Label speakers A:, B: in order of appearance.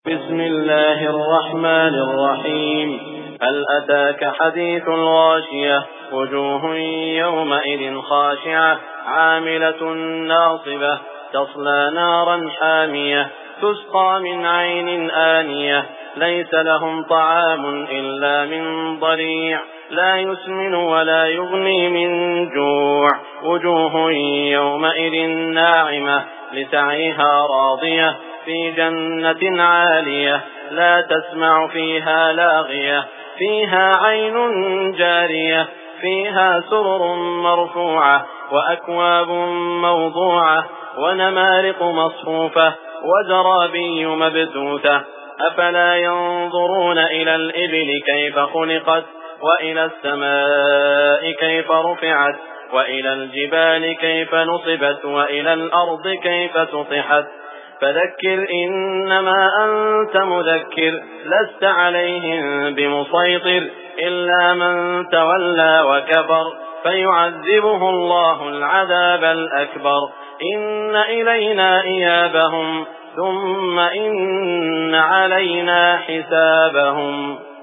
A: بسم الله الرحمن الرحيم. هل أتاك حديث الغاشية؟ وجوه يومئذ خاشعة عاملة ناصبة تصلى نارا حامية تسقى من عين آنية ليس لهم طعام إلا من ضريع لا يسمن ولا يغني من جوع. وجوه يومئذ ناعمة لسعيها راضية في جنة عالية لا تسمع فيها لاغية فيها عين جارية فيها سرر مرفوعة وأكواب موضوعة ونمارق مصفوفة وزرابي مبثوثة. أفلا ينظرون إلى الإبل كيف خلقت وإلى السماء كيف رفعت وإلى الجبال كيف نصبت وإلى الأرض كيف سطحت. فذكر إنما أنت مذكر لست عليهم بمسيطر إلا من تولى وكفر فيعذبه الله العذاب الأكبر. إن إلينا إيابهم ثم إن علينا حسابهم.